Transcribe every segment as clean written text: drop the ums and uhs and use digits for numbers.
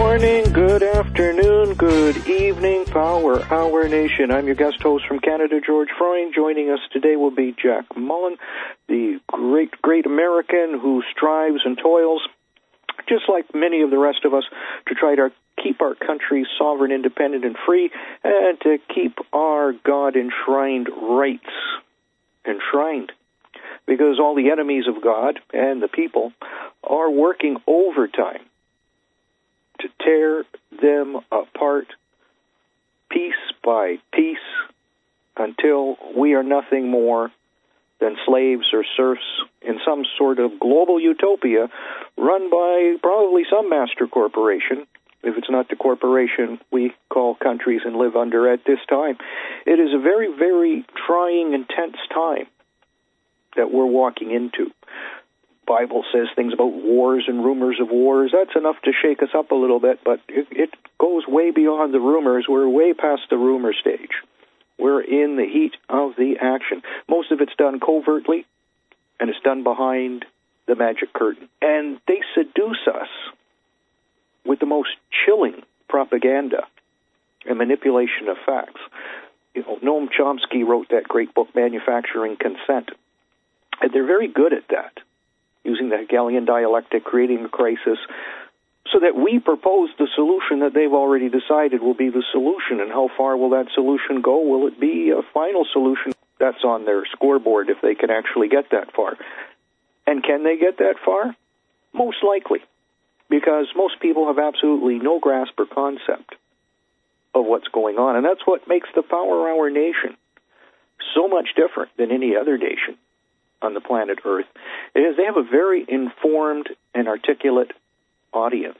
morning, good afternoon, good evening, Power Hour Nation. I'm your guest host from Canada, George Freund. Joining us today will be Jack Mullen, the great American who strives and toils, just like many of the rest of us, to try to keep our country sovereign, independent, and free, and to keep our God-enshrined rights enshrined. Because all the enemies of God and the people are working overtime to tear them apart piece by piece until we are nothing more than slaves or serfs in some sort of global utopia run by probably some master corporation, if it's not the corporation we call countries and live under at this time. It is a very, very trying, intense time that we're walking into. Bible says things about wars and rumors of wars. That's enough to shake us up a little bit, but it goes way beyond the rumors. We're way past the rumor stage. We're in the heat of the action. Most of it's done covertly, and it's done behind the magic curtain. And they seduce us with the most chilling propaganda and manipulation of facts. You know, Noam Chomsky wrote that great book, Manufacturing Consent, and they're very good at that, using the Hegelian dialectic, creating a crisis, so that we propose the solution that they've already decided will be the solution. And how far will that solution go? Will it be a final solution? That's on their scoreboard if they can actually get that far. And can they get that far? Most likely, because most people have absolutely no grasp or concept of what's going on. And that's what makes the Power Hour Nation so much different than any other nation on the planet Earth. It is they have a very informed and articulate audience.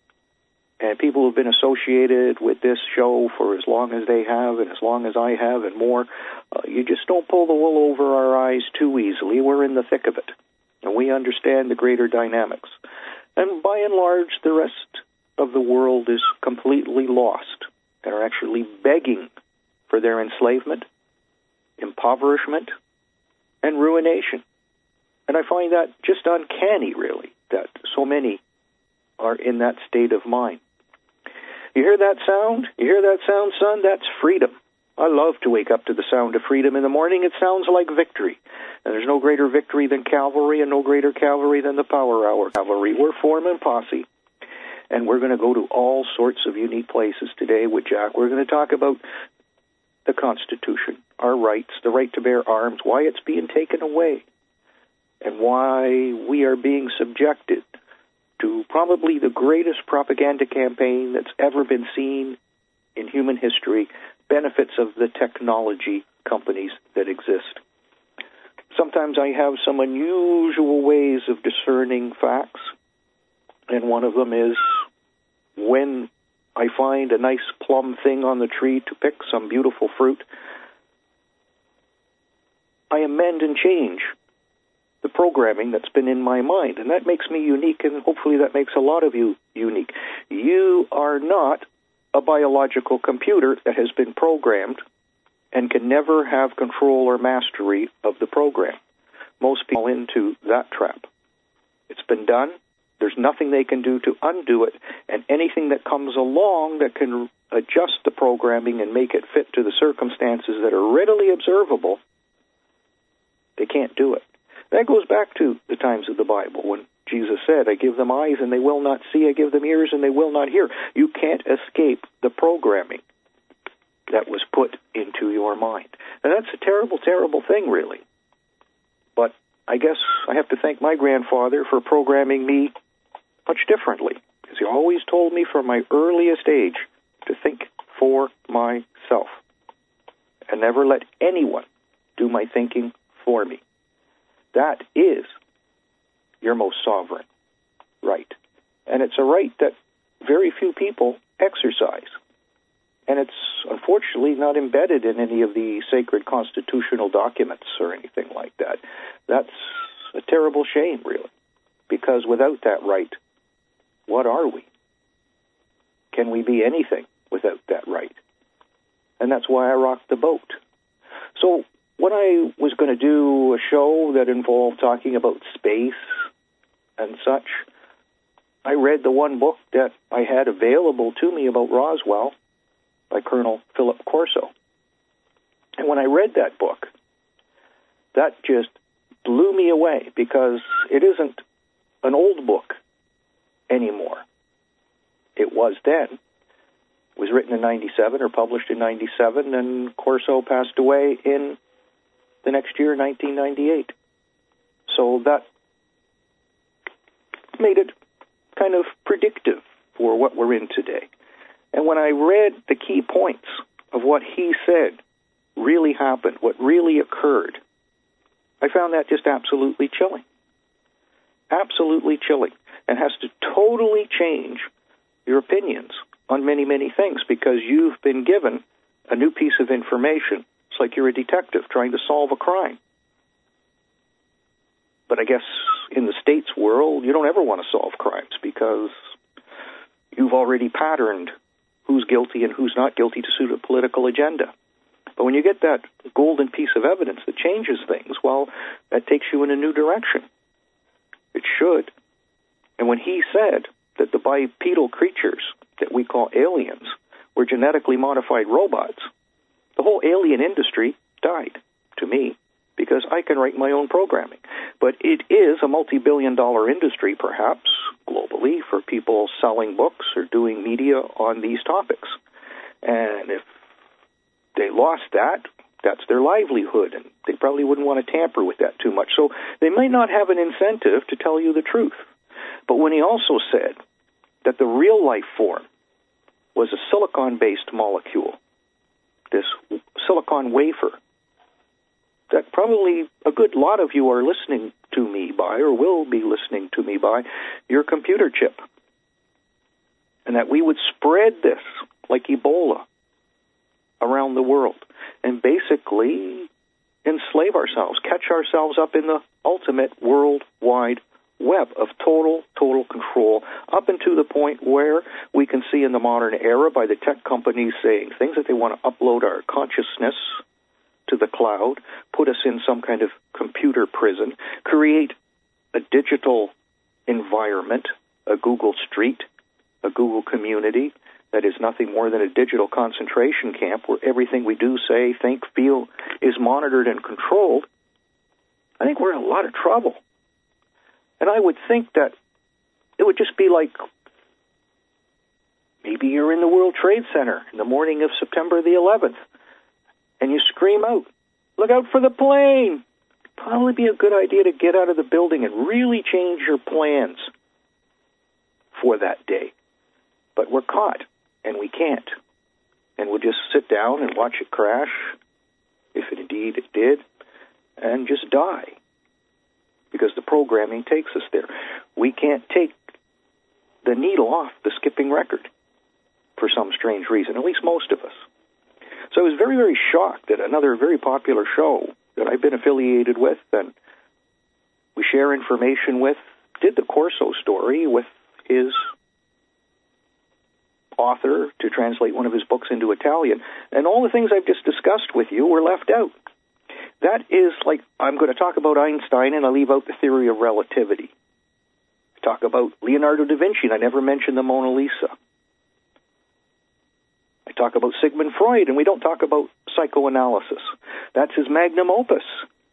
And people who have been associated with this show for as long as they have and as long as I have and more, you just don't pull the wool over our eyes too easily. We're in the thick of it, and we understand the greater dynamics. And by and large, the rest of the world is completely lost and are actually begging for their enslavement, impoverishment, and ruination. And I find that just uncanny, really, that so many are in that state of mind. You hear that sound? You hear that sound, son? That's freedom. I love to wake up to the sound of freedom in the morning. It sounds like victory. And there's no greater victory than cavalry, and no greater cavalry than the Power Hour cavalry. We're form and posse. And we're going to go to all sorts of unique places today with Jack. We're going to talk about the Constitution, our rights, the right to bear arms, why it's being taken away, and why we are being subjected to probably the greatest propaganda campaign that's ever been seen in human history, benefits of the technology companies that exist. Sometimes I have some unusual ways of discerning facts, and one of them is when I find a nice plum thing on the tree to pick, some beautiful fruit, I amend and change the programming that's been in my mind. And that makes me unique, and hopefully that makes a lot of you unique. You are not a biological computer that has been programmed and can never have control or mastery of the program. Most people fall into that trap. It's been done. There's nothing they can do to undo it, and anything that comes along that can adjust the programming and make it fit to the circumstances that are readily observable, they can't do it. That goes back to the times of the Bible when Jesus said, I give them eyes and they will not see, I give them ears and they will not hear. You can't escape the programming that was put into your mind. And that's a terrible, terrible thing, really. But I guess I have to thank my grandfather for programming me much differently, because he always told me from my earliest age to think for myself and never let anyone do my thinking for me. That is your most sovereign right. And it's a right that very few people exercise. And it's unfortunately not embedded in any of the sacred constitutional documents or anything like that. That's a terrible shame, really, because without that right, what are we? Can we be anything without that right? And that's why I rock the boat. So when I was going to do a show that involved talking about space and such, I read the one book that I had available to me about Roswell by Colonel Philip Corso. And when I read that book, that just blew me away, because it isn't an old book anymore. It was then. It was written in 97 or published in 97, and Corso passed away in the next year, 1998. So that made it kind of predictive for what we're in today. And when I read the key points of what he said really happened, what really occurred, I found that just absolutely chilling. Absolutely chilling. And has to totally change your opinions on many, many things, because you've been given a new piece of information. It's like you're a detective trying to solve a crime. But I guess in the state's world, you don't ever want to solve crimes, because you've already patterned who's guilty and who's not guilty to suit a political agenda. But when you get that golden piece of evidence that changes things, well, that takes you in a new direction. It should. And when he said that the bipedal creatures that we call aliens were genetically modified robots, the whole alien industry died, to me, because I can write my own programming. But it is a multi-billion-dollar industry, perhaps, globally, for people selling books or doing media on these topics. And if they lost that, that's their livelihood, and they probably wouldn't want to tamper with that too much. So they might not have an incentive to tell you the truth. But when he also said that the real life form was a silicon-based molecule, this silicon wafer, that probably a good lot of you are listening to me by, or will be listening to me by, your computer chip. And that we would spread this like Ebola around the world and basically enslave ourselves, catch ourselves up in the ultimate worldwide web of total control, up into the point where we can see in the modern era by the tech companies saying things that they want to upload our consciousness to the cloud, put us in some kind of computer prison, create a digital environment, a Google Street, a Google community that is nothing more than a digital concentration camp where everything we do, say, think, feel is monitored and controlled. I think we're in a lot of trouble. And I would think that it would just be like maybe you're in the World Trade Center in the morning of September the 11th, and you scream out, "Look out for the plane!" Probably be a good idea to get out of the building and really change your plans for that day. But we're caught, and we can't. And we'll just sit down and watch it crash, if indeed it did, and just die. Because the programming takes us there. We can't take the needle off the skipping record for some strange reason, at least most of us. So I was very, very shocked that another very popular show that I've been affiliated with and we share information with did the Corso story with his author to translate one of his books into Italian. And all the things I've just discussed with you were left out. That is like, I'm going to talk about Einstein and I leave out the theory of relativity. I talk about Leonardo da Vinci and I never mention the Mona Lisa. I talk about Sigmund Freud and we don't talk about psychoanalysis. That's his magnum opus.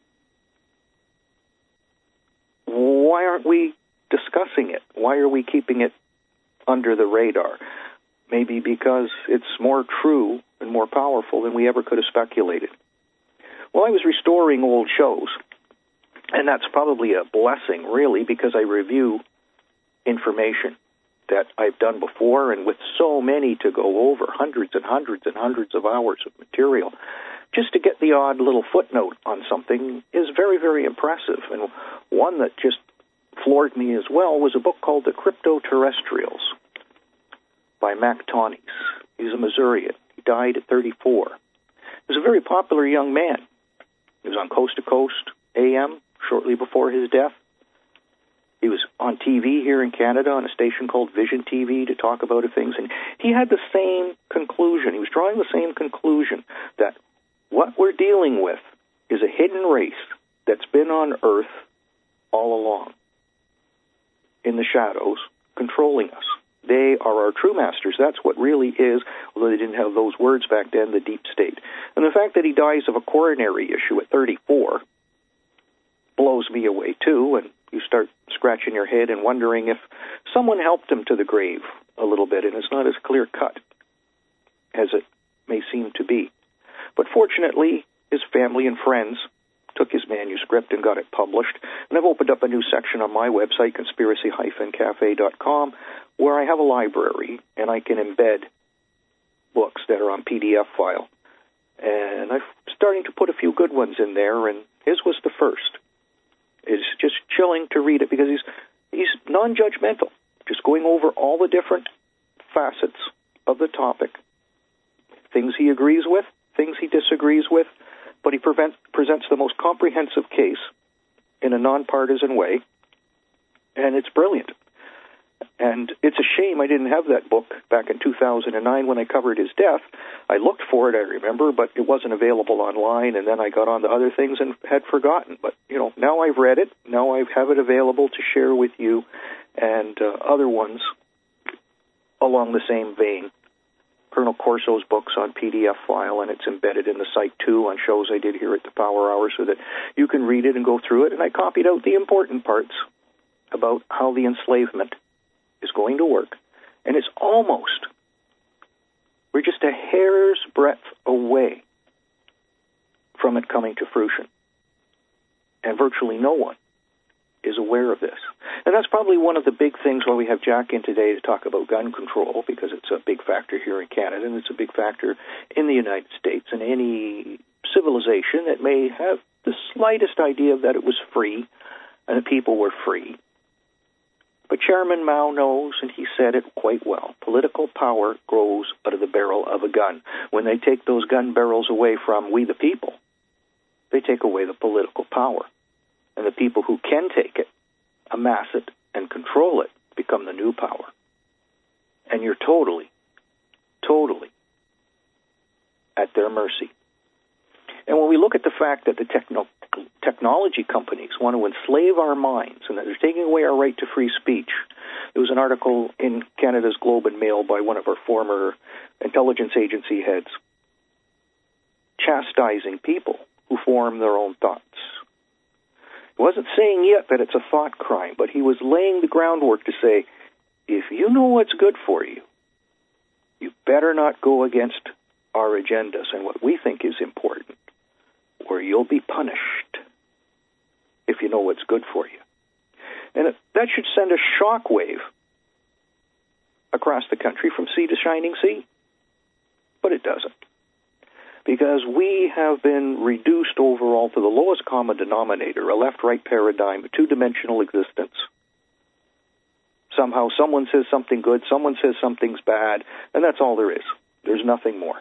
Why aren't we discussing it? Why are we keeping it under the radar? Maybe because it's more true and more powerful than we ever could have speculated. Well, I was restoring old shows, and that's probably a blessing, really, because I review information that I've done before, and with so many to go over, hundreds and hundreds and hundreds of hours of material, just to get the odd little footnote on something is very, very impressive. And one that just floored me as well was a book called The Crypto-Terrestrials by Mac Tonnies. He's a Missourian. He died at 34. He was a very popular young man. He was on Coast to Coast AM shortly before his death. He was on TV here in Canada on a station called Vision TV to talk about things. And he had the same conclusion. He was drawing the same conclusion that what we're dealing with is a hidden race that's been on Earth all along, in the shadows, controlling us. They are our true masters. That's what really is, although they didn't have those words back then, the deep state. And the fact that he dies of a coronary issue at 34 blows me away, too, and you start scratching your head and wondering if someone helped him to the grave a little bit, and it's not as clear-cut as it may seem to be. But fortunately, his family and friends took his manuscript and got it published. And I've opened up a new section on my website, conspiracy-cafe.com, where I have a library, and I can embed books that are on PDF file. And I'm starting to put a few good ones in there, and his was the first. It's just chilling to read it because he's non-judgmental, just going over all the different facets of the topic, things he agrees with, things he disagrees with, but he presents the most comprehensive case in a nonpartisan way, and it's brilliant. And it's a shame I didn't have that book back in 2009 when I covered his death. I looked for it, I remember, but it wasn't available online, and then I got on to other things and had forgotten. But, now I've read it. Now I have it available to share with you and other ones along the same vein. Colonel Corso's books on PDF file, and it's embedded in the site, too, on shows I did here at the Power Hour so that you can read it and go through it. And I copied out the important parts about how the enslavement is going to work. And it's we're just a hair's breadth away from it coming to fruition. And virtually no one is aware of this. And that's probably one of the big things why we have Jack in today to talk about gun control, because it's a big factor here in Canada, and it's a big factor in the United States and any civilization that may have the slightest idea that it was free and the people were free. But Chairman Mao knows, and he said it quite well, political power grows out of the barrel of a gun. When they take those gun barrels away from we the people, they take away the political power. And the people who can take it, amass it, and control it become the new power. And you're totally at their mercy. And when we look at the fact that the technology companies want to enslave our minds and that they're taking away our right to free speech, there was an article in Canada's Globe and Mail by one of our former intelligence agency heads chastising people who form their own thoughts. He wasn't saying yet that it's a thought crime, but he was laying the groundwork to say, if you know what's good for you, you better not go against our agendas and what we think is important, or you'll be punished if you know what's good for you. And that should send a shockwave across the country from sea to shining sea. But it doesn't. Because we have been reduced overall to the lowest common denominator, a left-right paradigm, a two-dimensional existence. Somehow someone says something good, someone says something's bad, and that's all there is. There's nothing more.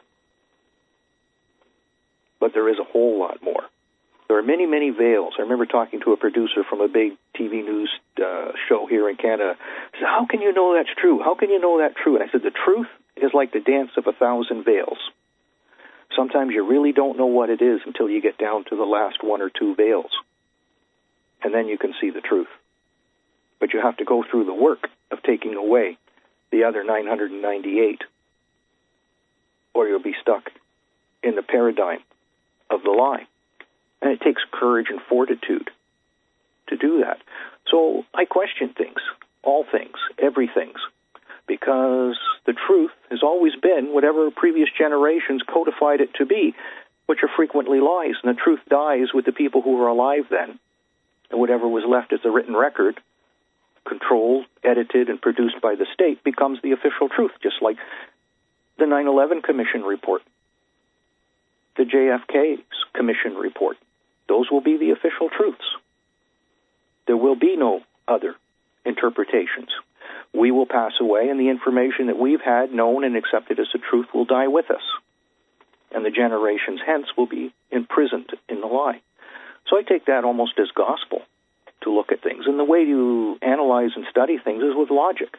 But there is a whole lot more. There are many, many veils. I remember talking to a producer from a big TV news show here in Canada. He said, how can you know that's true? How can you know that's true? And I said, the truth is like the dance of 1,000 veils. Sometimes you really don't know what it is until you get down to the last one or two veils. And then you can see the truth. But you have to go through the work of taking away the other 998, or you'll be stuck in the paradigm of the lie. And it takes courage and fortitude to do that. So I question things, all things, everything, because the truth has always been whatever previous generations codified it to be, which are frequently lies. And the truth dies with the people who were alive then. And whatever was left as a written record, controlled, edited, and produced by the state, becomes the official truth, just like the 9/11 Commission report, the JFK's Commission report. Those will be the official truths. There will be no other interpretations. We will pass away, and the information that we've had, known, and accepted as the truth will die with us. And the generations hence will be imprisoned in the lie. So I take that almost as gospel to look at things. And the way you analyze and study things is with logic.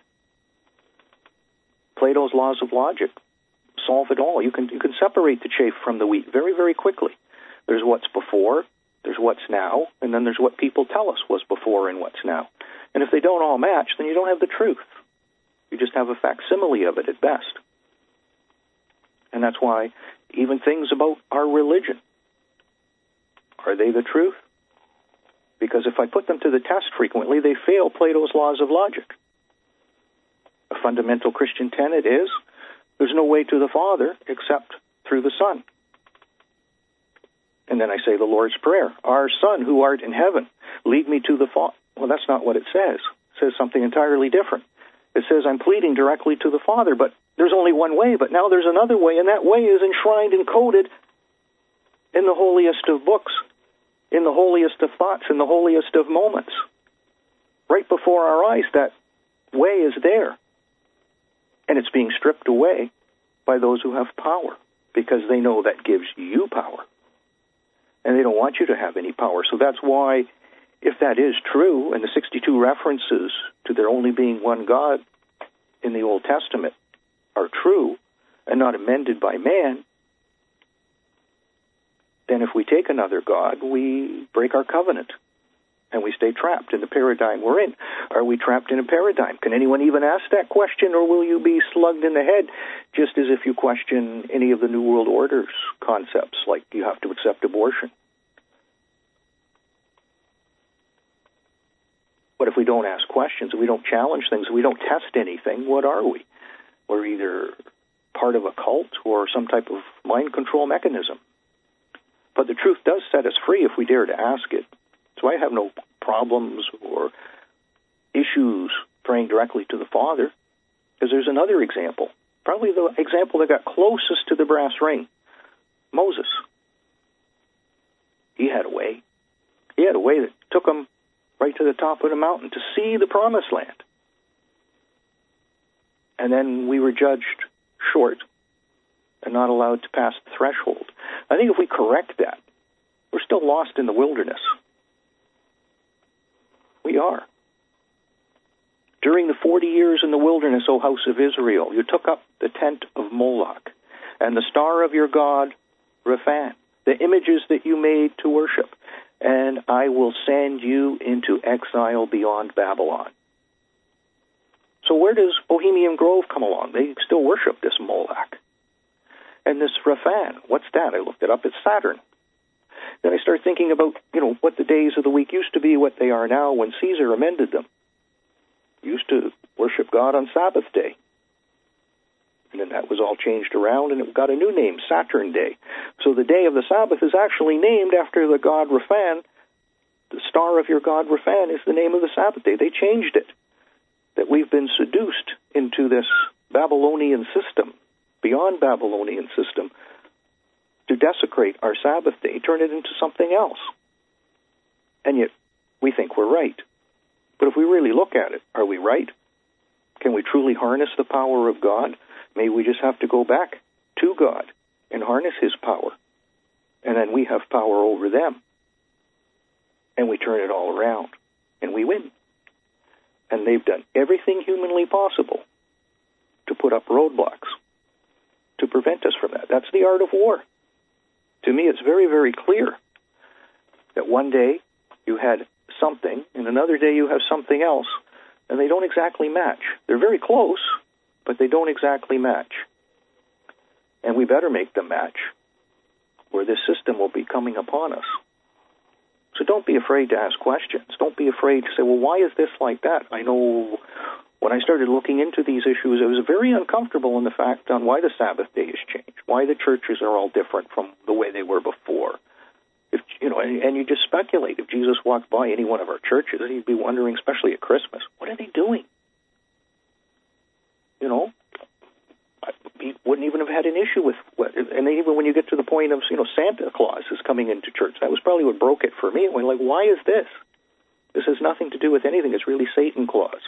Plato's laws of logic solve it all. You can separate the chaff from the wheat very, very quickly. There's what's before, there's what's now, and then there's what people tell us was before and what's now. And if they don't all match, then you don't have the truth. You just have a facsimile of it at best. And that's why even things about our religion, are they the truth? Because if I put them to the test frequently, they fail Plato's laws of logic. A fundamental Christian tenet is there's no way to the Father except through the Son. And then I say the Lord's Prayer. Our Son, who art in heaven, lead me to the Father. Well, that's not what it says. It says something entirely different. It says I'm pleading directly to the Father, but there's only one way, but now there's another way, and that way is enshrined and coded in the holiest of books, in the holiest of thoughts, in the holiest of moments. Right before our eyes, that way is there. And it's being stripped away by those who have power, because they know that gives you power. And they don't want you to have any power. So that's why, if that is true, and the 62 references to there only being one God in the Old Testament are true and not amended by man, then if we take another God, we break our covenant and we stay trapped in the paradigm we're in. Are we trapped in a paradigm? Can anyone even ask that question, or will you be slugged in the head just as if you question any of the New World Order's concepts, like you have to accept abortion? But if we don't ask questions, we don't challenge things, we don't test anything, what are we? We're either part of a cult or some type of mind control mechanism. But the truth does set us free if we dare to ask it. So I have no problems or issues praying directly to the Father, because there's another example, probably the example that got closest to the brass ring, Moses. He had a way. He had a way that took him right to the top of the mountain to see the promised land. And then we were judged short and not allowed to pass the threshold. I think if we correct that, we're still lost in the wilderness. We are. During the 40 years in the wilderness, O house of Israel, you took up the tent of Moloch and the star of your god, Rephan, the images that you made to worship, and I will send you into exile beyond Babylon. So where does Bohemian Grove come along? They still worship this Moloch. And this Rephan, what's that? I looked it up. It's Saturn. Then I started thinking about, what the days of the week used to be, what they are now, when Caesar amended them. Used to worship God on Sabbath day. And then that was all changed around, and it got a new name, Saturn Day. So the day of the Sabbath is actually named after the god Rephan. The star of your god Rephan is the name of the Sabbath day. They changed it. That we've been seduced into this Babylonian system, beyond Babylonian system, to desecrate our Sabbath day, turn it into something else. And yet, we think we're right. But if we really look at it, are we right? Can we truly harness the power of God? Maybe we just have to go back to God and harness His power. And then we have power over them. And we turn it all around. And we win. And they've done everything humanly possible to put up roadblocks to prevent us from that. That's the art of war. To me, it's very, very clear that one day you had something, and another day you have something else, and they don't exactly match. They're very close, but they don't exactly match. And we better make them match, or this system will be coming upon us. So don't be afraid to ask questions. Don't be afraid to say, well, why is this like that? I know when I started looking into these issues, I was very uncomfortable in the fact on why the Sabbath day has changed, why the churches are all different from the way they were before. If and you just speculate. If Jesus walked by any one of our churches, he'd be wondering, especially at Christmas, what are they doing? He wouldn't even have had an issue with what, and even when you get to the point of, Santa Claus is coming into church, that was probably what broke it for me. It went like, why is this? This has nothing to do with anything. It's really Satan Claus.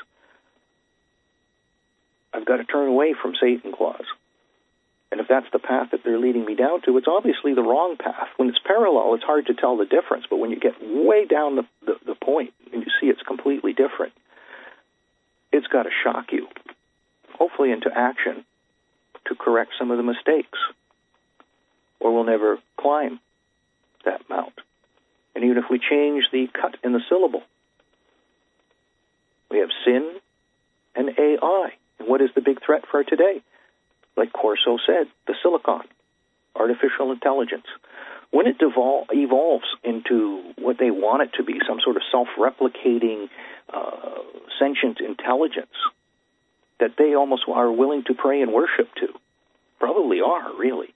I've got to turn away from Satan Claus. And if that's the path that they're leading me down to, it's obviously the wrong path. When it's parallel, it's hard to tell the difference. But when you get way down the point and you see it's completely different, it's got to shock you, hopefully into action, to correct some of the mistakes, or we'll never climb that mount. And even if we change the cut in the syllable, we have sin and AI. And what is the big threat for today? Like Corso said, the silicon, artificial intelligence. When it evolves into what they want it to be, some sort of self-replicating sentient intelligence that they almost are willing to pray and worship to, probably are, really.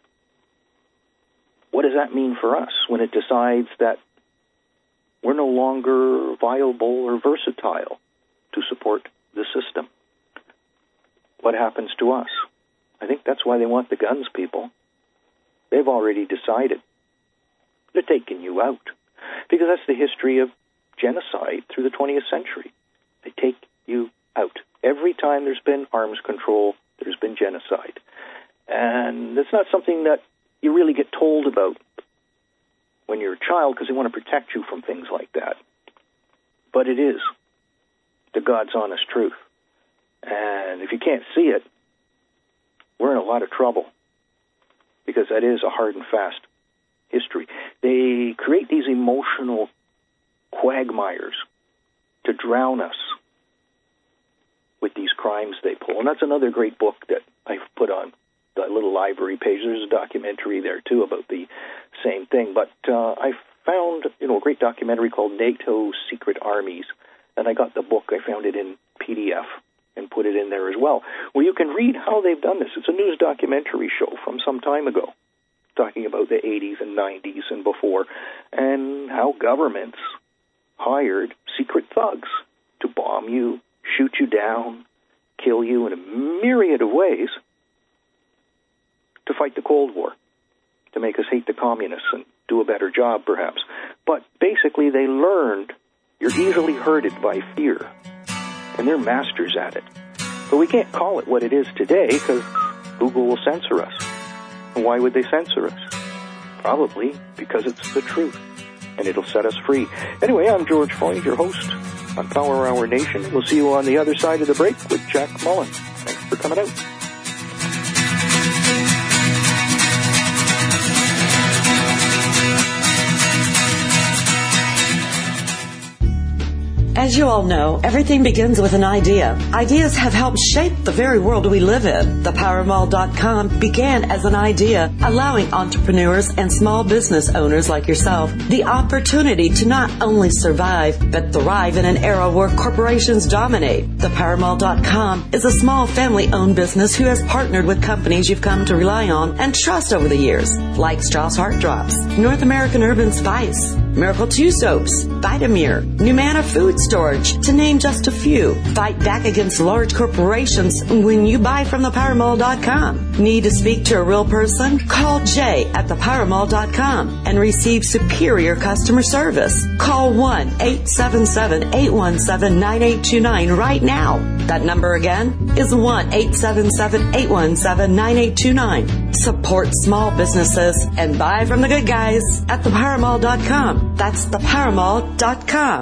What does that mean for us when it decides that we're no longer viable or versatile to support the system? What happens to us? I think that's why they want the guns, people. They've already decided. They're taking you out. Because that's the history of genocide through the 20th century. They take you out. Every time there's been arms control, there's been genocide. And it's not something that you really get told about when you're a child because they want to protect you from things like that. But it is the God's honest truth. And if you can't see it, we're in a lot of trouble because that is a hard and fast history. They create these emotional quagmires to drown us with these crimes they pull. And that's another great book that I've put on the little library page. There's a documentary there, too, about the same thing. But I found, a great documentary called NATO's Secret Armies. And I got the book. I found it in PDF and put it in there as well, where you can read how they've done this. It's a news documentary show from some time ago, talking about the 80s and 90s and before, and how governments hired secret thugs to bomb you, shoot you down, kill you in a myriad of ways to fight the Cold War, to make us hate the communists and do a better job, perhaps. But basically, they learned you're easily herded by fear, and they're masters at it. But we can't call it what it is today because Google will censor us. And why would they censor us? Probably because it's the truth, and it'll set us free. Anyway, I'm George Freund, your host on Power Hour Nation. We'll see you on the other side of the break with Jack Mullen. Thanks for coming out. As you all know, everything begins with an idea. Ideas have helped shape the very world we live in. ThePowerMall.com began as an idea, allowing entrepreneurs and small business owners like yourself the opportunity to not only survive, but thrive in an era where corporations dominate. ThePowerMall.com is a small family-owned business who has partnered with companies you've come to rely on and trust over the years, like Strauss Heart Drops, North American Urban Spice, Miracle 2 Soaps, Vitamir, Numana Food Storage, to name just a few. Fight back against large corporations when you buy from ThePowerMall.com. Need to speak to a real person? Call Jay at ThePowerMall.com and receive superior customer service. Call 1-877-817-9829 right now. That number again is 1-877-817-9829. Support small businesses and buy from the good guys at ThePowerMall.com. That's ThePowerMall.com.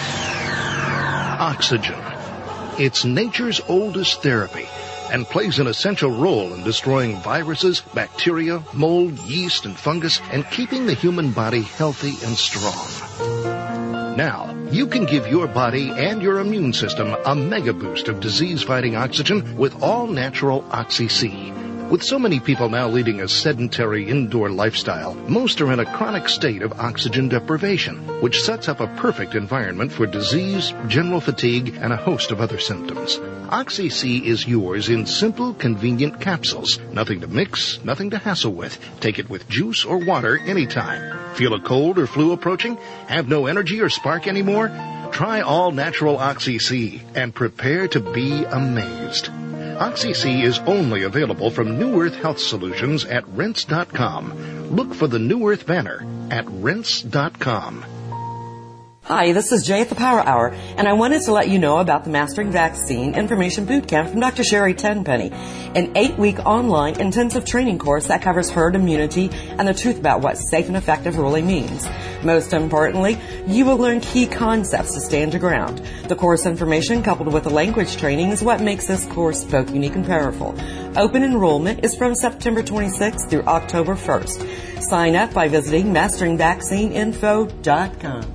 Oxygen. It's nature's oldest therapy and plays an essential role in destroying viruses, bacteria, mold, yeast, and fungus, and keeping the human body healthy and strong. Now, you can give your body and your immune system a mega boost of disease-fighting oxygen with all-natural Oxy-C. With so many people now leading a sedentary indoor lifestyle, most are in a chronic state of oxygen deprivation, which sets up a perfect environment for disease, general fatigue, and a host of other symptoms. Oxy-C is yours in simple, convenient capsules. Nothing to mix, nothing to hassle with. Take it with juice or water anytime. Feel a cold or flu approaching? Have no energy or spark anymore? Try all-natural Oxy-C and prepare to be amazed. Oxy-C is only available from New Earth Health Solutions at Rense.com. Look for the New Earth banner at Rense.com. Hi, this is Jay at the Power Hour, and I wanted to let you know about the Mastering Vaccine Information Boot Camp from Dr. Sherry Tenpenny, an 8-week online intensive training course that covers herd immunity and the truth about what safe and effective really means. Most importantly, you will learn key concepts to stand your ground. The course information coupled with the language training is what makes this course both unique and powerful. Open enrollment is from September 26th through October 1st. Sign up by visiting masteringvaccineinfo.com.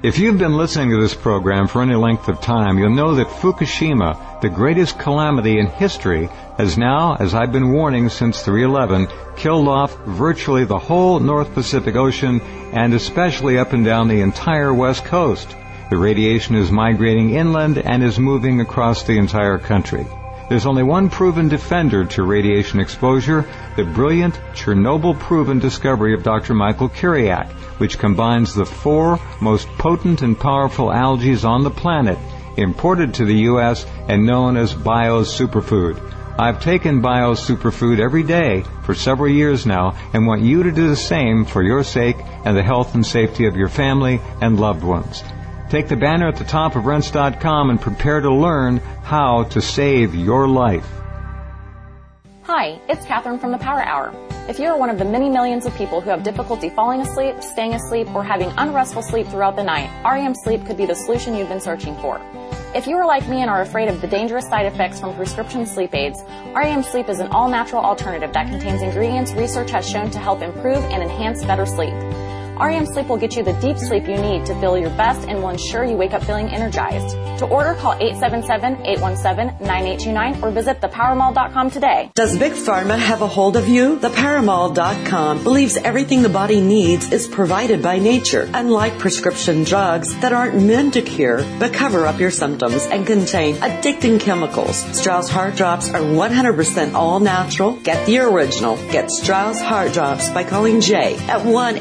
If you've been listening to this program for any length of time, you'll know that Fukushima, the greatest calamity in history, has now, as I've been warning since 3/11, killed off virtually the whole North Pacific Ocean and especially up and down the entire West Coast. The radiation is migrating inland and is moving across the entire country. There's only one proven defender to radiation exposure, the brilliant Chernobyl-proven discovery of Dr. Michael Kiriak, which combines the 4 most potent and powerful algae on the planet, imported to the U.S. and known as Bio-Superfood. I've taken Bio-Superfood every day for several years now and want you to do the same for your sake and the health and safety of your family and loved ones. Take the banner at the top of rense.com and prepare to learn how to save your life. Hi, it's Catherine from the Power Hour. If you are one of the many millions of people who have difficulty falling asleep, staying asleep, or having unrestful sleep throughout the night, REM Sleep could be the solution you've been searching for. If you are like me and are afraid of the dangerous side effects from prescription sleep aids, REM Sleep is an all-natural alternative that contains ingredients research has shown to help improve and enhance better sleep. REM Sleep will get you the deep sleep you need to feel your best and will ensure you wake up feeling energized. To order, call 877-817-9829 or visit thepowermall.com today. Does Big Pharma have a hold of you? Thepowermall.com believes everything the body needs is provided by nature, unlike prescription drugs that aren't meant to cure but cover up your symptoms and contain addicting chemicals. Strauss Heart Drops are 100% all natural. Get the original. Get Strauss Heart Drops by calling Jay at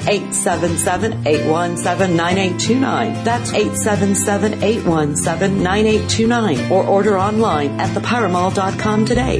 1-877-817-9829. That's 877-817-9829. Or order online at thepowermall.com today.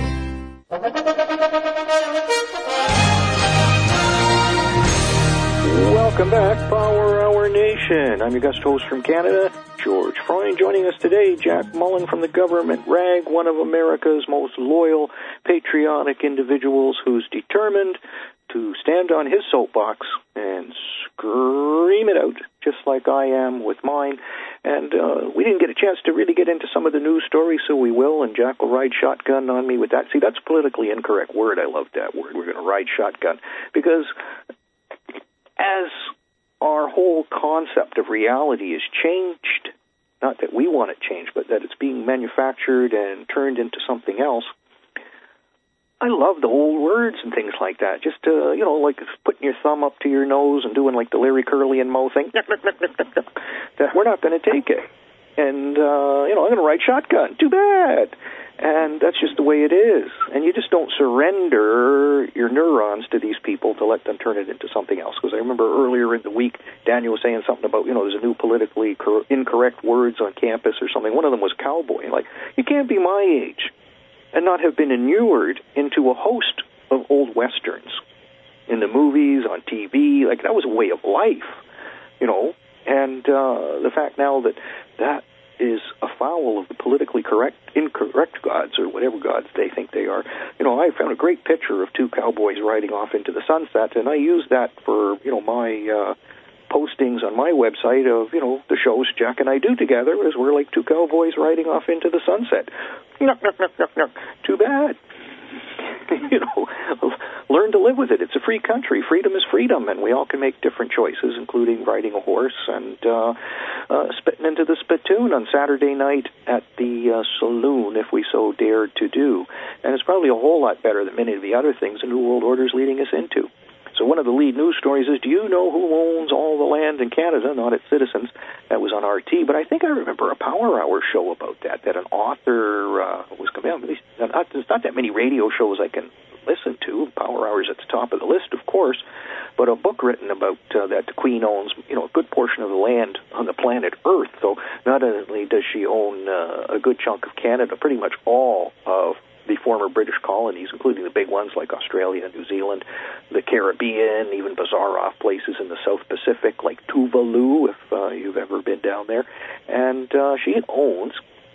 Welcome back, Power Hour Nation. I'm your guest host from Canada, George Freund. Joining us today, Jack Mullen from the Government Rag, one of America's most loyal, patriotic individuals who's determined to stand on his soapbox and scream it out, just like I am with mine. And we didn't get a chance to really get into some of the news stories, so we will, and Jack will ride shotgun on me with that. See, that's a politically incorrect word. I love that word. We're going to ride shotgun. Because as our whole concept of reality is changed, not that we want it changed, but that it's being manufactured and turned into something else, I love the old words and things like that. Just, like putting your thumb up to your nose and doing like the Larry Curly and Moe thing. That we're not going to take it. And, I'm going to ride shotgun. Too bad. And that's just the way it is. And you just don't surrender your neurons to these people to let them turn it into something else. Because I remember earlier in the week, Daniel was saying something about, there's a new politically incorrect words on campus or something. One of them was cowboy. Like, you can't be my age and not have been inured into a host of old westerns in the movies, on TV. Like, that was a way of life, And the fact now that is afoul of the politically incorrect gods, or whatever gods they think they are. I found a great picture of 2 cowboys riding off into the sunset, and I use that for, my postings on my website of, the shows Jack and I do together, as we're like 2 cowboys riding off into the sunset. Too bad. Learn to live with it. It's a free country. Freedom is freedom, and we all can make different choices, including riding a horse and spitting into the spittoon on Saturday night at the saloon, if we so dared to do. And it's probably a whole lot better than many of the other things the New World Order is leading us into. So one of the lead news stories is, do you know who owns all the land in Canada? Not its citizens. That was on RT, but I think I remember a Power Hour show about that an author was coming out. There's not that many radio shows I can listen to. Power Hour's at the top of the list, of course, but a book written about that the Queen owns, a good portion of the land on the planet Earth. So not only does she own a good chunk of Canada, pretty much all of the former British colonies, including the big ones like Australia and New Zealand, the Caribbean, even bizarre-off places in the South Pacific like Tuvalu, if you've ever been down there. And she owns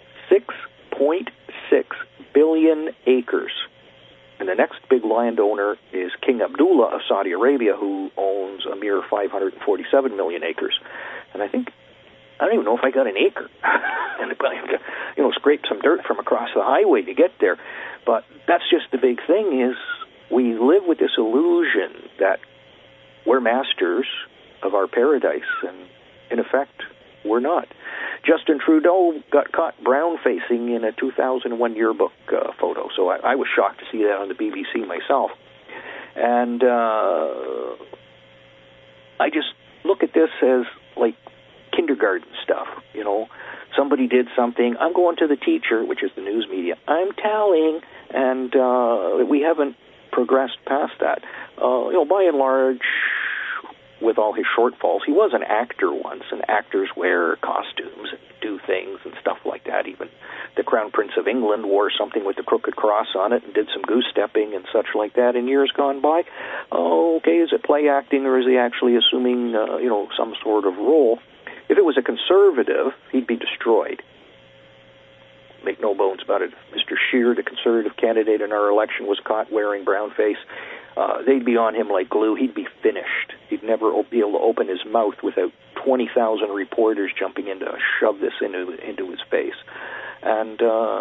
6.6 billion acres. And the next big landowner is King Abdullah of Saudi Arabia, who owns a mere 547 million acres. And I don't even know if I got an acre. And I have to, scrape some dirt from across the highway to get there. But that's just the big thing is we live with this illusion that we're masters of our paradise. And in effect, we're not. Justin Trudeau got caught brown-facing in a 2001 yearbook photo, so I was shocked to see that on the BBC myself. And I just look at this as like kindergarten stuff, you know. Somebody did something, I'm going to the teacher, which is the news media, I'm telling, and we haven't progressed past that. You know, by and large, with all his shortfalls, he was an actor once, and actors wear costumes and do things and stuff like that. Even the Crown Prince of England wore something with the crooked cross on it and did some goose-stepping and such like that in years gone by. Okay, is it play acting, or is he actually assuming, you know, some sort of role? If it was a conservative, he'd be destroyed. Make no bones about it. Mr. Scheer, the conservative candidate in our election, was caught wearing brownface. They'd be on him like glue. He'd be finished. He'd never be able to open his mouth without 20,000 reporters jumping in to shove this into his face. And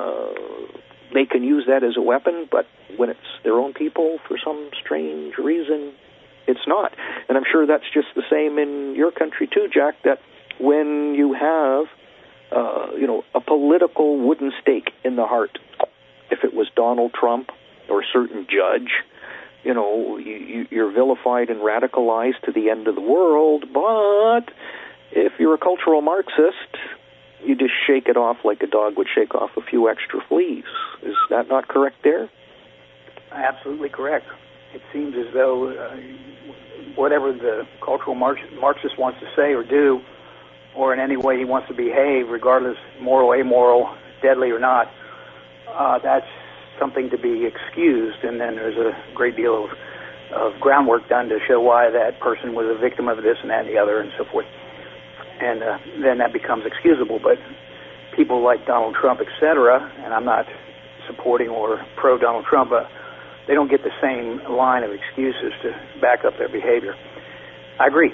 they can use that as a weapon, but when it's their own people, for some strange reason, it's not. And I'm sure that's just the same in your country too, Jack, that when you have, you know, a political wooden stake in the heart, if it was Donald Trump or a certain judge, you know, you're vilified and radicalized to the end of the world. But if you're a cultural Marxist, you just shake it off like a dog would shake off a few extra fleas. Is that not correct there? Absolutely correct. It seems as though whatever the cultural Marxist wants to say or do, or in any way he wants to behave, regardless moral, amoral, deadly or not, that's something to be excused, and then there's a great deal of groundwork done to show why that person was a victim of this and that and the other and so forth. And then that becomes excusable. But people like Donald Trump, etc., and I'm not supporting or pro-Donald Trump, they don't get the same line of excuses to back up their behavior. I agree.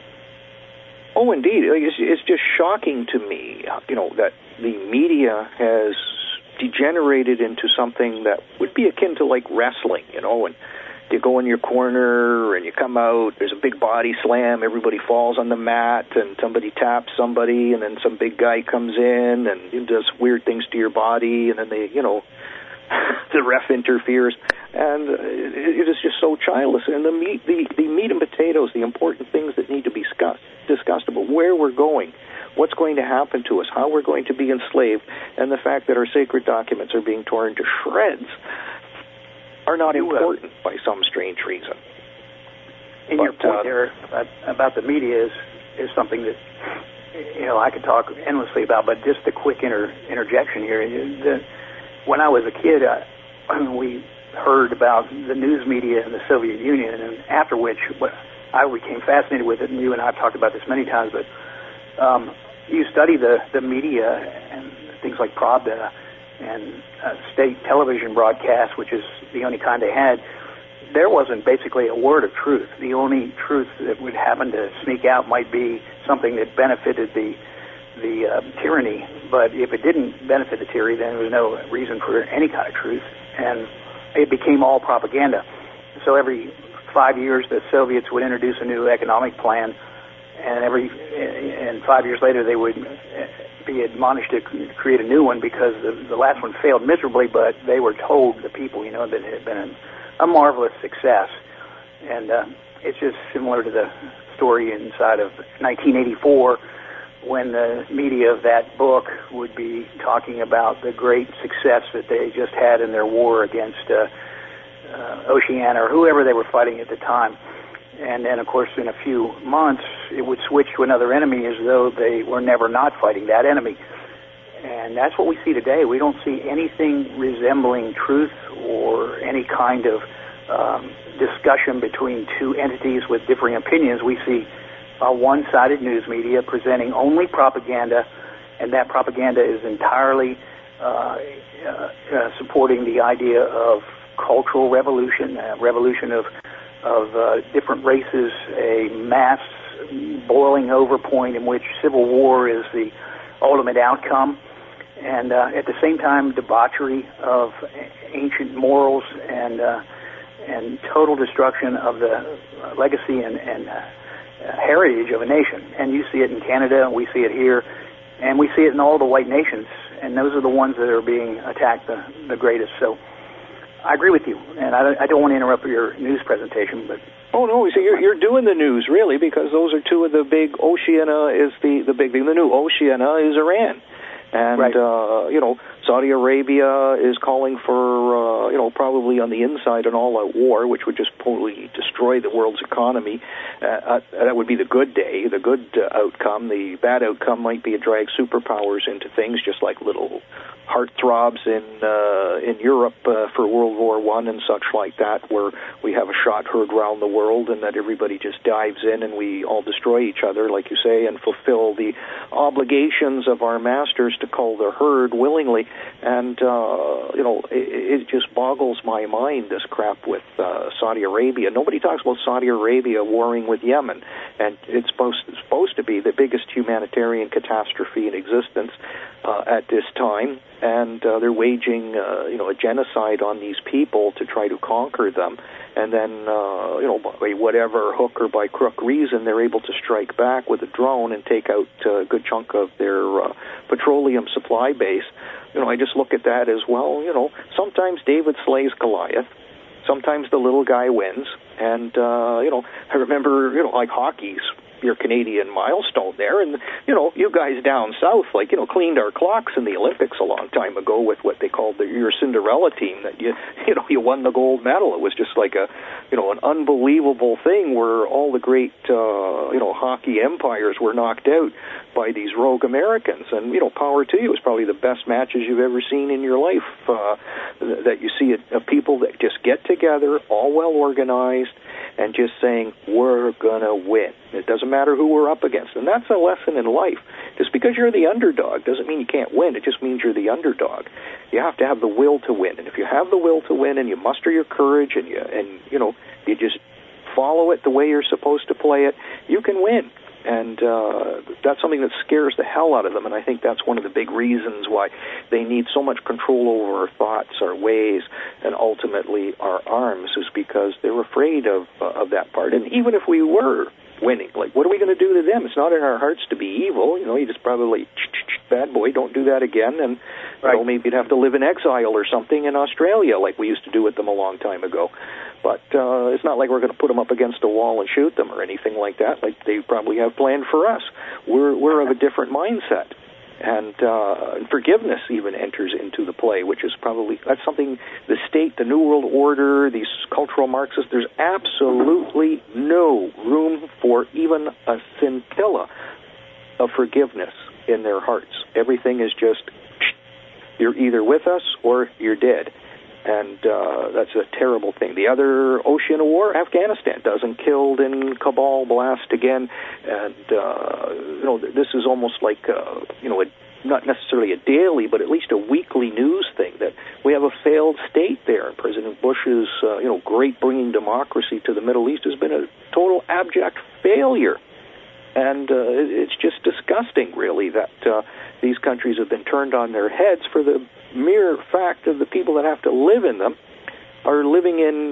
Oh, indeed. It's just shocking to me, you know, that the media has degenerated into something that would be akin to like wrestling, you know, and you go in your corner and you come out, there's a big body slam, everybody falls on the mat and somebody taps somebody, and then some big guy comes in and does weird things to your body, and then they, you know, the ref interferes, and it is just so childless. And the meat and potatoes, the important things that need to be discussed about where we're going, what's going to happen to us, how we're going to be enslaved, and the fact that our sacred documents are being torn to shreds are not important by some strange reason. And your point there about the media is something that, you know, I could talk endlessly about, but just a quick interjection here. When I was a kid, we heard about the news media in the Soviet Union, and after which I became fascinated with it, and you and I have talked about this many times, but you study the media and things like Pravda and state television broadcasts, which is the only kind they had, there wasn't basically a word of truth. The only truth that would happen to sneak out might be something that benefited the tyranny, but if it didn't benefit the tyranny, then there was no reason for any kind of truth, and it became all propaganda. So every 5 years, the Soviets would introduce a new economic plan, and 5 years later, they would be admonished to create a new one because the last one failed miserably, but they were told, the people, you know, that it had been a marvelous success. And it's just similar to the story inside of 1984, when the media of that book would be talking about the great success that they just had in their war against Oceania or whoever they were fighting at the time. And then, of course, in a few months, it would switch to another enemy as though they were never not fighting that enemy. And that's what we see today. We don't see anything resembling truth or any kind of discussion between two entities with differing opinions. We see a one-sided news media presenting only propaganda, and that propaganda is entirely supporting the idea of cultural revolution, revolution of different races, a mass boiling over point in which civil war is the ultimate outcome, and at the same time debauchery of ancient morals and total destruction of the legacy and heritage of a nation. And you see it in Canada, and we see it here, and we see it in all the white nations, and those are the ones that are being attacked the greatest. So I agree with you, and I don't want to interrupt your news presentation, but... Oh, no, so you're doing the news, really, because those are two of the big. Oceania is the big thing. The new Oceania is Iran. And, right. Saudi Arabia is calling for, probably on the inside an all-out war, which would just totally destroy the world's economy. That would be the good day, the good outcome. The bad outcome might be to drag superpowers into things, just like little heartthrobs in Europe for World War I and such like that, where we have a shot heard round the world and that everybody just dives in and we all destroy each other, like you say, and fulfill the obligations of our masters to cull the herd willingly. And, it just boggles my mind, this crap with Saudi Arabia. Nobody talks about Saudi Arabia warring with Yemen, and it's supposed to be the biggest humanitarian catastrophe in existence at this time. And they're waging, a genocide on these people to try to conquer them. And then, by whatever hook or by crook reason, they're able to strike back with a drone and take out a good chunk of their petroleum supply base. I just look at that as, well, sometimes David slays Goliath. Sometimes the little guy wins. And, I remember, like hockey's your Canadian milestone there, and you guys down south cleaned our clocks in the Olympics a long time ago with what they called your Cinderella team, that you won the gold medal. It was just like an unbelievable thing where all the great hockey empires were knocked out by these rogue Americans. And power to you. It's probably the best matches you've ever seen in your life, that you see a people that just get together, all well organized, and just saying, we're going to win. It doesn't matter who we're up against. And that's a lesson in life. Just because you're the underdog doesn't mean you can't win. It just means you're the underdog. You have to have the will to win. And if you have the will to win and you muster your courage and you just follow it the way you're supposed to play it, you can win. And that's something that scares the hell out of them, and I think that's one of the big reasons why they need so much control over our thoughts, our ways, and ultimately our arms, is because they're afraid of that part. And even if we were winning, what are we going to do to them? It's not in our hearts to be evil. You just probably, bad boy, don't do that again, and maybe you'd have to live in exile or something in Australia like we used to do with them a long time ago. But it's not like we're going to put them up against a wall and shoot them or anything like that, like they probably have planned for us. We're of a different mindset. And forgiveness even enters into the play, which is that's something the state, the New World Order, these cultural Marxists, there's absolutely no room for even a scintilla of forgiveness in their hearts. Everything is just, you're either with us or you're dead. And that's a terrible thing. The other Oceania War, Afghanistan, dozen killed in Kabul blast again. And, this is almost like, not necessarily a daily, but at least a weekly news thing, that we have a failed state there. President Bush's, great bringing democracy to the Middle East has been a total abject failure. And it's just disgusting, really, that these countries have been turned on their heads for the mere fact of the people that have to live in them are living in,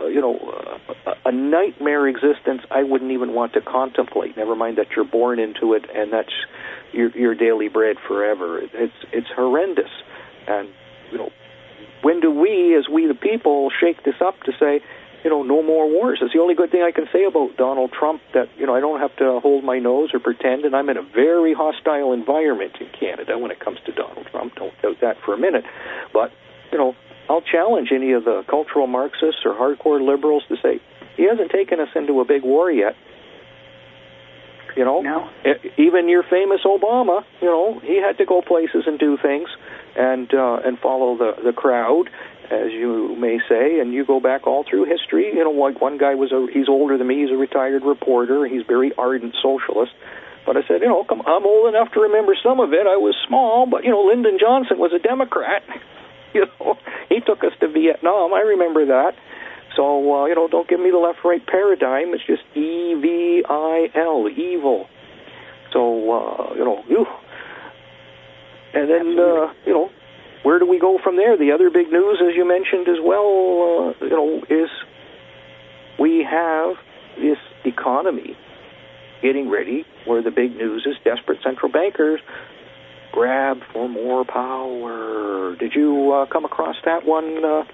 a nightmare existence I wouldn't even want to contemplate, never mind that you're born into it and that's your daily bread forever. It's horrendous. And, when do we, as we the people, shake this up to say, no more wars? It's the only good thing I can say about Donald Trump, that, I don't have to hold my nose or pretend, and I'm in a very hostile environment in Canada when it comes to Donald Trump. Don't doubt that for a minute. But, I'll challenge any of the cultural Marxists or hardcore liberals to say, he hasn't taken us into a big war yet. No. Even your famous Obama, he had to go places and do things and follow the crowd, as you may say, and you go back all through history. Like one guy he's older than me, he's a retired reporter, he's very ardent socialist. But I said, I'm old enough to remember some of it. I was small, but, Lyndon Johnson was a Democrat. He took us to Vietnam. I remember that. So, don't give me the left-right paradigm. It's just EVIL, evil. So, and then, where do we go from there? The other big news, as you mentioned as well, is we have this economy getting ready, where the big news is desperate central bankers grab for more power. Did you come across that one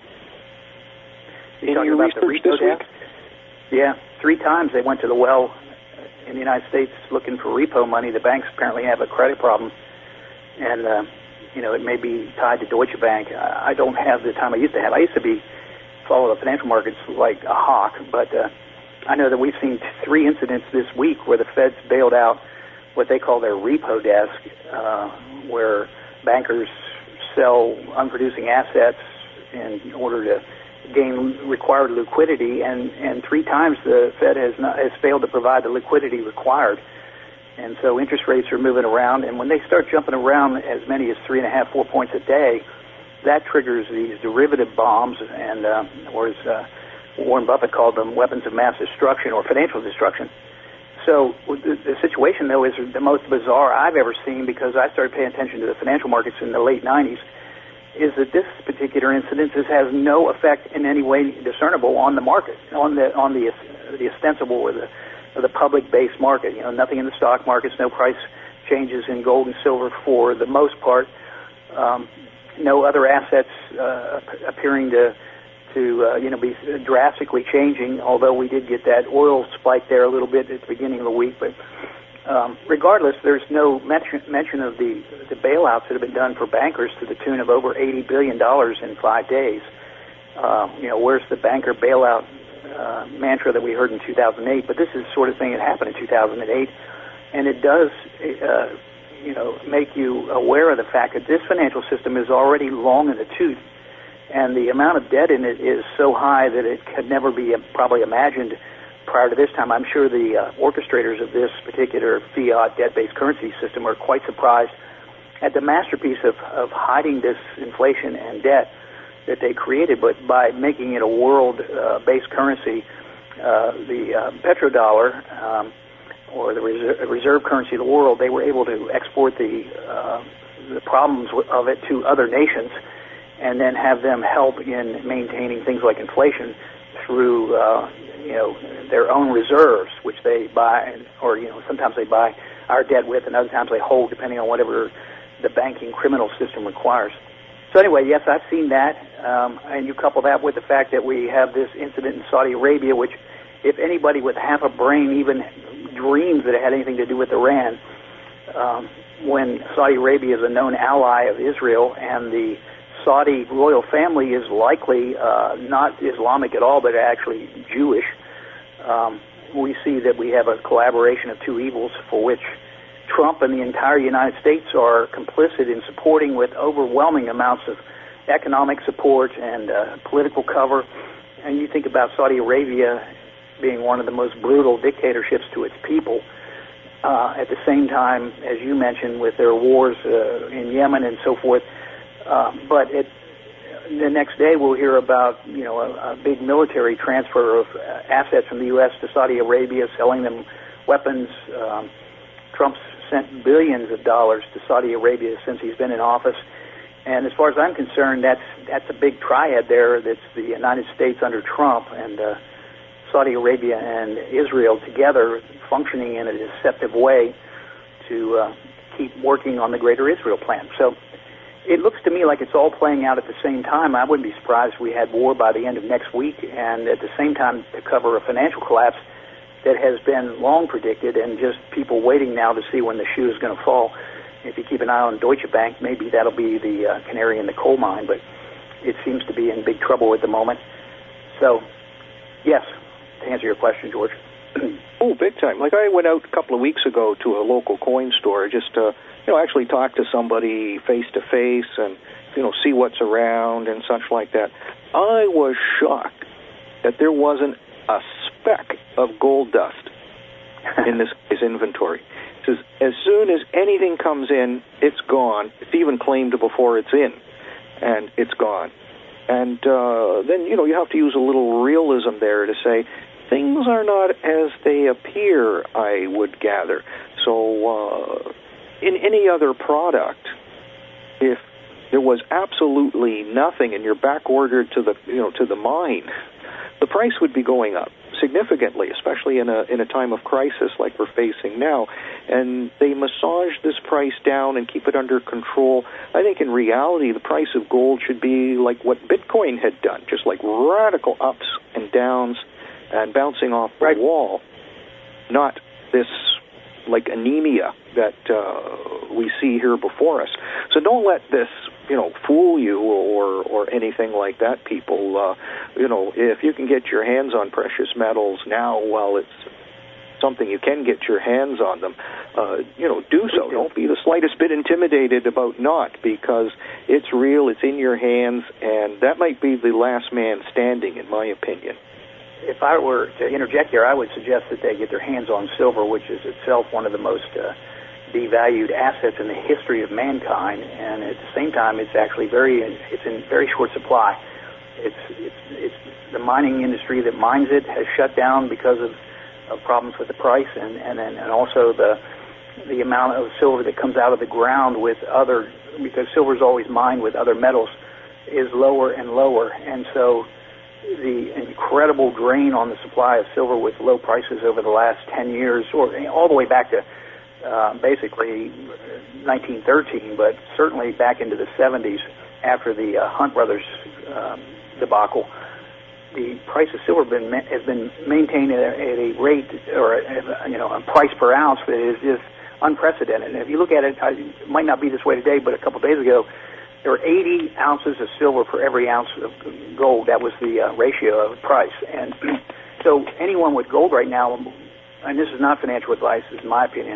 in your research this week? Yeah, 3 times they went to the well in the United States looking for repo money. The banks apparently have a credit problem, and it may be tied to Deutsche Bank. I don't have the time I used to have. I used to follow the financial markets like a hawk, but I know that we've seen 3 incidents this week where the Feds bailed out what they call their repo desk, where bankers sell unproducing assets in order to gain required liquidity, and 3 times the Fed has failed to provide the liquidity required. And so interest rates are moving around, and when they start jumping around as many as 3.5, 4 points a day, that triggers these derivative bombs, and or as Warren Buffett called them, weapons of mass destruction or financial destruction. So the situation, though, is the most bizarre I've ever seen, because I started paying attention to the financial markets in the late 90s, is that this particular incident has no effect in any way discernible on the market, on the ostensible or the public-based market. Nothing in the stock markets, no price changes in gold and silver for the most part, no other assets appearing to be drastically changing, although we did get that oil spike there a little bit at the beginning of the week. But regardless, there's no mention of the bailouts that have been done for bankers to the tune of over $80 billion in 5 days. Where's the banker bailout mantra that we heard in 2008? But this is the sort of thing that happened in 2008, and it does make you aware of the fact that this financial system is already long in the tooth, and the amount of debt in it is so high that it could never be probably imagined prior to this time. I'm sure the orchestrators of this particular fiat debt-based currency system are quite surprised at the masterpiece of hiding this inflation and debt that they created, but by making it a world-based currency, the petrodollar, or the reserve currency of the world, they were able to export the problems of it to other nations, and then have them help in maintaining things like inflation through their own reserves, which they buy, or sometimes they buy our debt with, and other times they hold, depending on whatever the banking criminal system requires. So anyway, yes, I've seen that, and you couple that with the fact that we have this incident in Saudi Arabia, which, if anybody with half a brain even dreams that it had anything to do with Iran, when Saudi Arabia is a known ally of Israel, and the Saudi royal family is likely not Islamic at all, but actually Jewish, we see that we have a collaboration of 2 evils for which Trump and the entire United States are complicit in supporting with overwhelming amounts of economic support and political cover. And you think about Saudi Arabia being one of the most brutal dictatorships to its people, at the same time, as you mentioned, with their wars in Yemen and so forth. But the next day we'll hear about a big military transfer of assets from the U.S. to Saudi Arabia, selling them weapons. Trump's sent billions of dollars to Saudi Arabia since he's been in office, and as far as I'm concerned, that's a big triad there. That's the United States under Trump and Saudi Arabia and Israel together, functioning in a deceptive way to keep working on the Greater Israel plan. So it looks to me like it's all playing out at the same time. I wouldn't be surprised if we had war by the end of next week, and at the same time to cover a financial collapse that has been long predicted, and just people waiting now to see when the shoe is going to fall. If you keep an eye on Deutsche Bank, maybe that'll be the canary in the coal mine, but it seems to be in big trouble at the moment. So, yes, to answer your question, George. Oh, big time. Like, I went out a couple of weeks ago to a local coin store just to, actually talk to somebody face-to-face and, see what's around and such like that. I was shocked that there wasn't a speck of gold dust in this guy's inventory. It says, as soon as anything comes in, it's gone. It's even claimed before it's in, and it's gone. And then, you have to use a little realism there to say, things are not as they appear, I would gather. So in any other product, if there was absolutely nothing and you're back ordered to the mine, the price would be going up significantly, especially in a time of crisis like we're facing now. And they massage this price down and keep it under control. I think in reality, the price of gold should be like what Bitcoin had done, just like radical ups and downs and bouncing off the wall, not this like anemia that we see here before us. So don't let this, fool you or anything like that, people. If you can get your hands on precious metals now, while it's something you can get your hands on them, do so. Don't be the slightest bit intimidated about not, because it's real, it's in your hands, and that might be the last man standing, in my opinion. If I were to interject here, I would suggest that they get their hands on silver, which is itself one of the most devalued assets in the history of mankind, and at the same time, it's actually it's in very short supply. It's the mining industry that mines it has shut down because of problems with the price, and also the amount of silver that comes out of the ground because silver is always mined with other metals, is lower and lower, and so the incredible drain on the supply of silver with low prices over the last 10 years, or all the way back to basically 1913, but certainly back into the 70s after the Hunt Brothers debacle, the price of silver has been maintained at a rate or a price per ounce that is just unprecedented. And if you look at it, it might not be this way today, but a couple of days ago, there were 80 ounces of silver for every ounce of gold. That was the ratio of price. And so anyone with gold right now, and this is not financial advice, this is my opinion,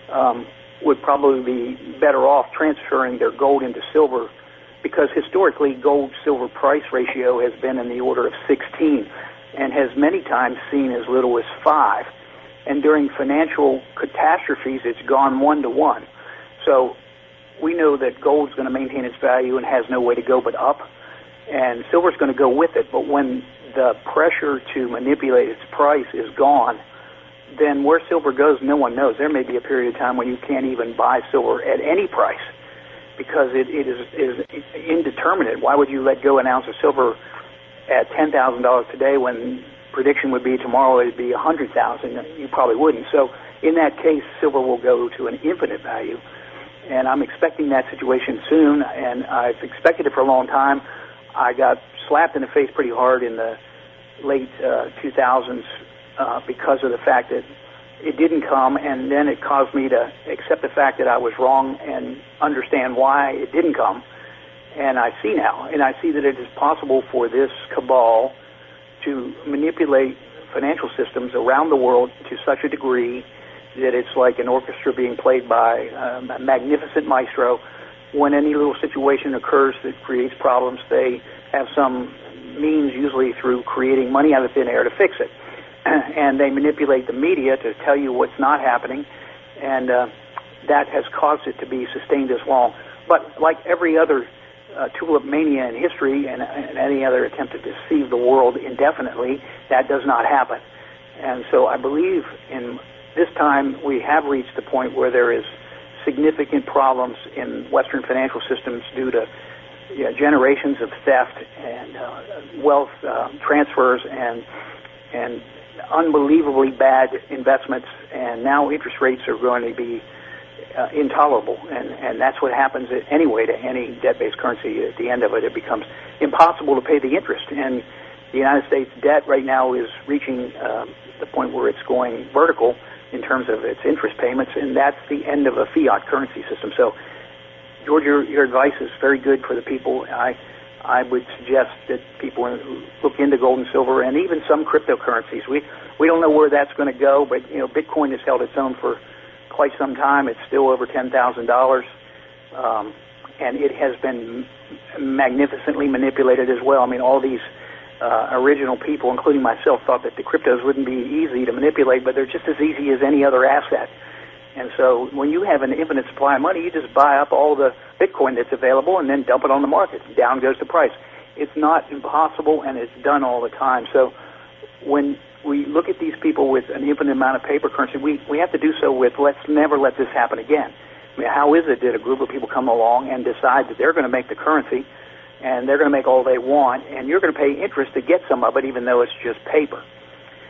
would probably be better off transferring their gold into silver, because historically gold-silver price ratio has been in the order of 16 and has many times seen as little as 5. And during financial catastrophes, it's gone 1-to-1. So we know that gold's going to maintain its value and has no way to go but up, and silver's going to go with it. But when the pressure to manipulate its price is gone, then where silver goes, no one knows. There may be a period of time when you can't even buy silver at any price because it is indeterminate. Why would you let go an ounce of silver at $10,000 today when prediction would be tomorrow it'd be $100,000? You probably wouldn't. So in that case, silver will go to an infinite value. And I'm expecting that situation soon, and I've expected it for a long time. I got slapped in the face pretty hard in the late 2000s because of the fact that it didn't come, and then it caused me to accept the fact that I was wrong and understand why it didn't come. And I see now, and I see that it is possible for this cabal to manipulate financial systems around the world to such a degree that it's like an orchestra being played by a magnificent maestro. When any little situation occurs that creates problems, they have some means, usually through creating money out of thin air, to fix it. And they manipulate the media to tell you what's not happening, and that has caused it to be sustained this long. But like every other tulip mania in history and any other attempt to deceive the world indefinitely, that does not happen. And so I believe in this time we have reached the point where there is significant problems in Western financial systems due to generations of theft and wealth transfers and unbelievably bad investments, and now interest rates are going to be intolerable, and that's what happens anyway to any debt-based currency. At the end of it, it becomes impossible to pay the interest, and the United States debt right now is reaching the point where it's going vertical in terms of its interest payments, and that's the end of a fiat currency system. So, George, your advice is very good for the people. I would suggest that people look into gold and silver and even some cryptocurrencies. We don't know where that's going to go, but Bitcoin has held its own for quite some time. It's still over $10,000, and it has been magnificently manipulated as well. I mean, all these original people, including myself, thought that the cryptos wouldn't be easy to manipulate, but they're just as easy as any other asset. And so when you have an infinite supply of money, you just buy up all the Bitcoin that's available and then dump it on the market. Down goes the price. It's not impossible, and it's done all the time. So when we look at these people with an infinite amount of paper currency, we have to do so with, let's never let this happen again. I mean, how is it that a group of people come along and decide that they're going to make the currency and they're going to make all they want, and you're going to pay interest to get some of it, even though it's just paper?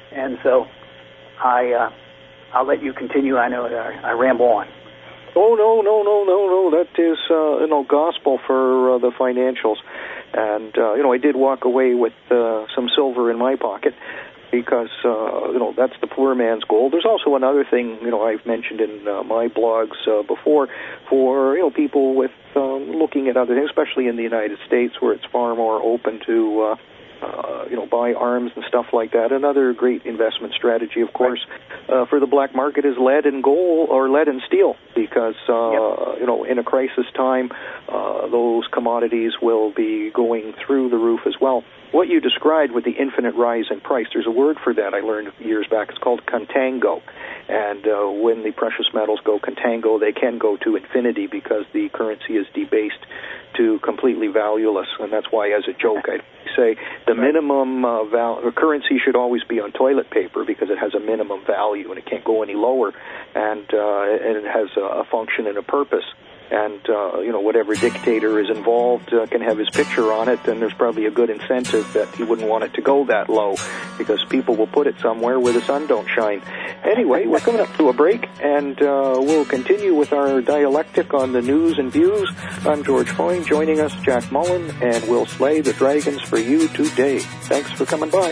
And so I'll let you continue. I know I ramble on. Oh, no. That is, gospel for the financials. And, I did walk away with some silver in my pocket because, that's the poor man's gold. There's also another thing, I've mentioned in my blogs before for, people with looking at other things, especially in the United States where it's far more open to buy arms and stuff like that. Another great investment strategy, of course, for the black market is lead and gold or lead and steel, because in a crisis time, those commodities will be going through the roof as well. What you described with the infinite rise in price, there's a word for that I learned years back. It's called contango. And when the precious metals go contango, they can go to infinity because the currency is debased to completely valueless. And that's why, as a joke, I say the minimum currency should always be on toilet paper because it has a minimum value and it can't go any lower. And it has a function and a purpose. And, whatever dictator is involved can have his picture on it, and there's probably a good incentive that he wouldn't want it to go that low because people will put it somewhere where the sun don't shine. Anyway, we're coming up to a break, and we'll continue with our dialectic on the news and views. I'm George Freund. Joining us, Jack Mullen, and we'll slay the dragons for you today. Thanks for coming by.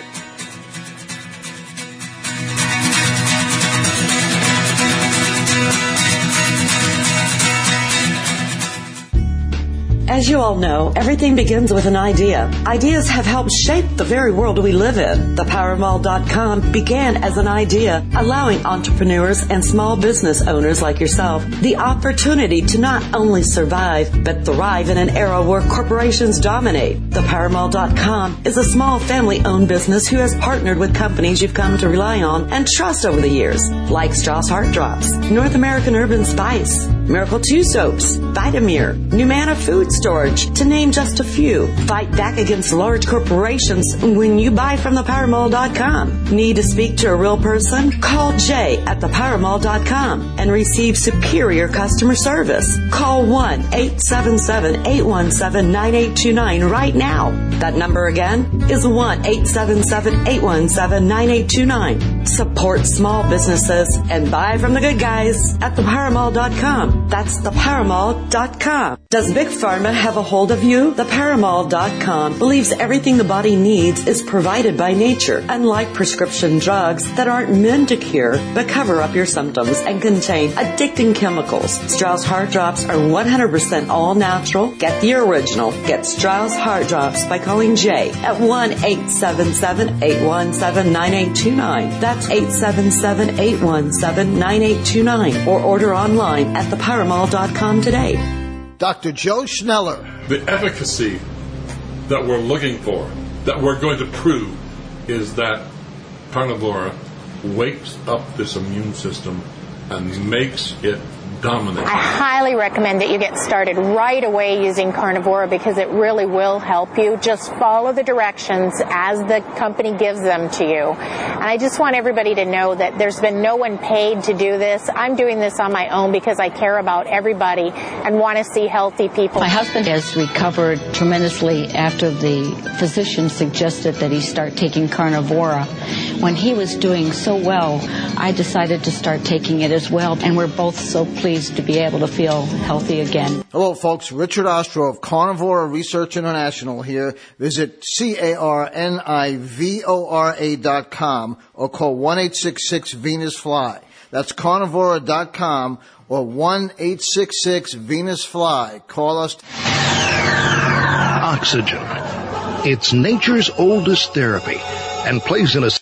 As you all know, everything begins with an idea. Ideas have helped shape the very world we live in. ThePowerMall.com began as an idea, allowing entrepreneurs and small business owners like yourself the opportunity to not only survive, but thrive in an era where corporations dominate. ThePowerMall.com is a small family-owned business who has partnered with companies you've come to rely on and trust over the years, like Strauss Heart Drops, North American Urban Spice, Miracle 2 Soaps, Vitamir, Numana Food Storage, to name just a few. Fight back against large corporations when you buy from ThePowerMall.com. Need to speak to a real person? Call Jay at ThePowerMall.com and receive superior customer service. Call 1-877-817-9829 right now. That number again is 1-877-817-9829. Support small businesses and buy from the good guys at ThePowerMall.com. That's ThePowerMall.com. Does Big Pharma have a hold of you? ThePowerMall.com believes everything the body needs is provided by nature, unlike prescription drugs that aren't meant to cure but cover up your symptoms and contain addicting chemicals. Strauss Heart Drops are 100% all natural. Get the original. Get Strauss Heart Drops by calling Jay at 1-877-817-9829. That's 877-817-9829. Or order online at ThePowerMall.com today. Dr. Joe Schneller. The efficacy that we're looking for, that we're going to prove, is that Carnivora wakes up this immune system and makes it dominate. I highly recommend that you get started right away using Carnivora because it really will help you. Just follow the directions as the company gives them to you. And I just want everybody to know that there's been no one paid to do this. I'm doing this on my own because I care about everybody and want to see healthy people. My husband has recovered tremendously after the physician suggested that he start taking Carnivora. When he was doing so well, I decided to start taking it as well, and we're both so pleased to be able to feel healthy again. Hello, folks. Richard Ostro of Carnivora Research International here. Visit CARNIVORA.com or call 1-866-VENUS-FLY. That's Carnivora.com or 1-866-VENUS-FLY. Call us. Oxygen. It's nature's oldest therapy and plays an